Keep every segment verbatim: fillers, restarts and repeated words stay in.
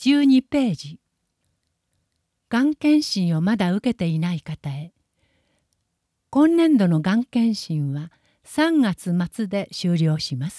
じゅうにページ。がん検診をまだ受けていない方へ。今年度のがん検診はさんがつ末で終了します。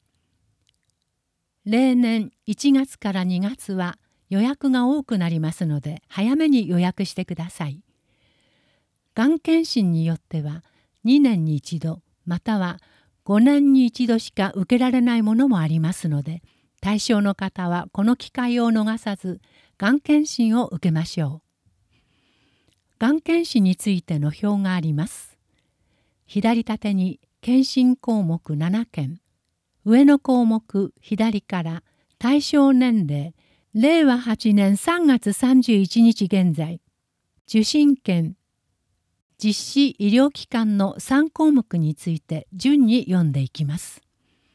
例年いちがつからにがつは予約が多くなりますので早めに予約してください。がん検診によってはにねんにいちどまたはごねんにいちどしか受けられないものもありますので、対象の方はこの機会を逃さずがん検診を受けましょう。がん検診についての表があります。左縦に検診項目ななけん、上の項目左から対象年齢、れいわはちねんさんがつさんじゅういちにち現在、受診券、実施医療機関のさんこうもくについて順に読んでいきます。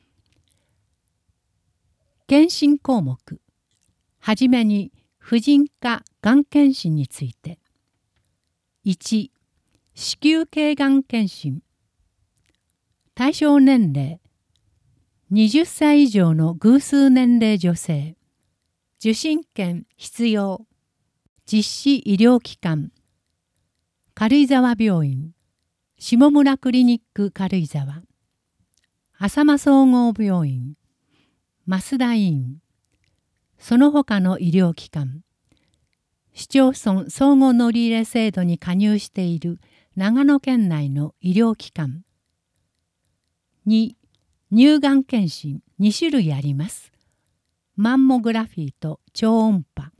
検診項目、はじめに婦人科がん検診について。いち、子宮頸がん検診。対象年齢、はたち以上の偶数年齢女性。受診券必要。実施医療機関。軽井沢病院、下村クリニック軽井沢、浅間総合病院、増田医院、その他の医療機関、市町村相互乗り入れ制度に加入している長野県内の医療機関。に、乳がん検診にしゅるいあります。マンモグラフィーと超音波。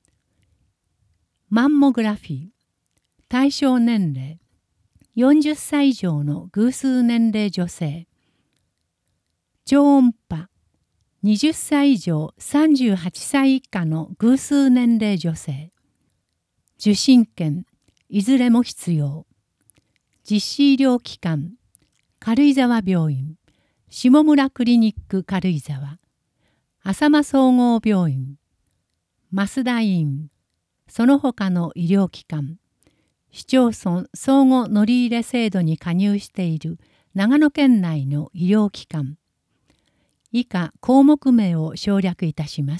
マンモグラフィー、対象年齢、よんじゅっさい以上の偶数年齢女性。超音波、はたち以上さんじゅうはっさい以下の偶数年齢女性。受診券いずれも必要。実施医療機関、軽井沢病院、下村クリニック軽井沢、浅間総合病院、増田医院、その他の医療機関、市町村相互乗り入れ制度に加入している長野県内の医療機関。以下項目名を省略いたします。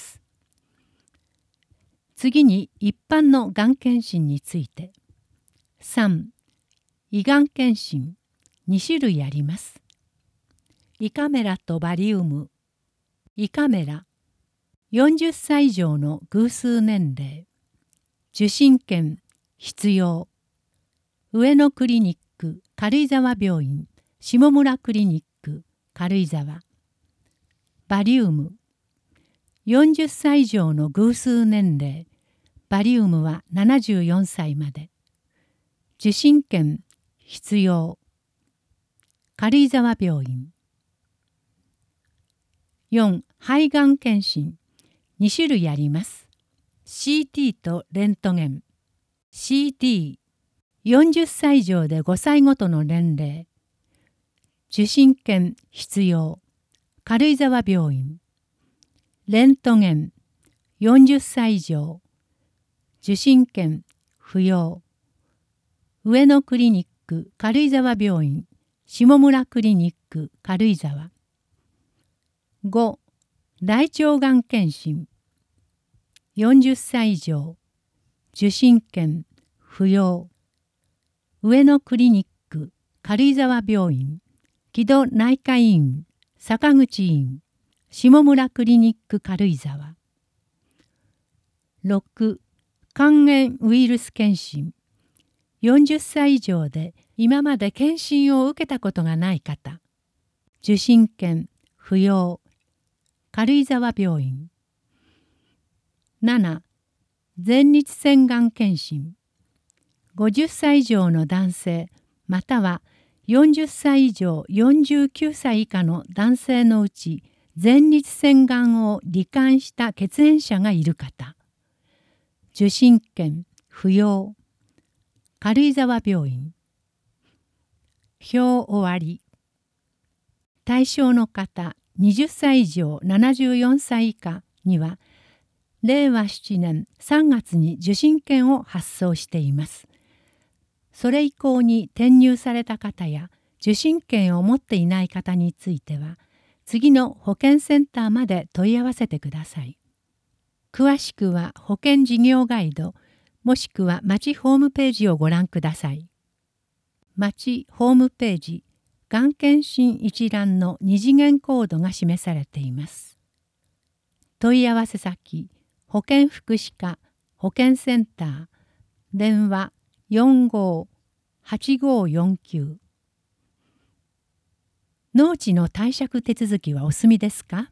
次に一般のがん検診について。さん、胃がん検診にしゅるいあります。胃カメラとバリウム。胃カメラ、よんじゅっさい以上の偶数年齢。受診券必要。上野クリニック軽井沢病院、下村クリニック軽井沢。バリウム、よんじゅっさい以上の偶数年齢。バリウムはななじゅうよんさいまで。受診券必要。軽井沢病院。よん、肺がん検診にしゅるいあります。シーティー とレントゲン。シーティー、よんじゅっさい以上でごさいごとの年齢。受診券必要。軽井沢病院。レントゲン、よんじゅっさい以上。受診券不要。上野クリニック軽井沢病院、下村クリニック軽井沢。ご、大腸がん検診。よんじゅっさい以上。受診券不要。上野クリニック軽井沢病院、木戸内科医院、坂口院、下村クリニック軽井沢。ろく、肝炎ウイルス検診。よんじゅっさい以上で今まで検診を受けたことがない方。受診券不要。軽井沢病院。なな、前立腺がん検診。ごじゅっさい以上の男性またはよんじゅっさい以上よんじゅうきゅうさい以下の男性のうち前立腺がんを罹患した血縁者がいる方。受診券不要。軽井沢病院。表終わり。対象の方はたち以上ななじゅうよんさい以下にはれいわななねんさんがつに受診券を発送しています。それ以降に転入された方や受診券を持っていない方については次の保健センターまで問い合わせてください。 詳しくは保険事業ガイドもしくは町ホームページをご覧ください。町ホームページ、がん検診一覧の二次元コードが示されています。問い合わせ先、保健福祉課保健センター、電話 よんごーはちごーよんきゅう。農地の貸借手続きはお済みですか？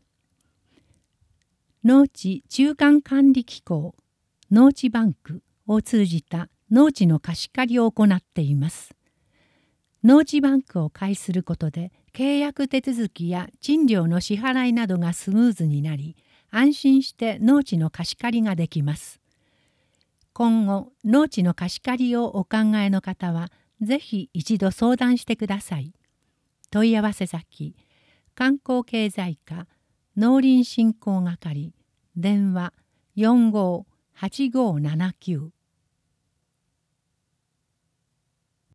農地中間管理機構、農地バンクを通じた農地の貸し借りを行っています。農地バンクを介することで契約手続きや賃料の支払いなどがスムーズになり、安心して農地の貸し借りができます。今後、農地の貸し借りをお考えの方は、ぜひ一度相談してください。問い合わせ先、観光経済課農林振興係、電話 よんごーはちごーななきゅう。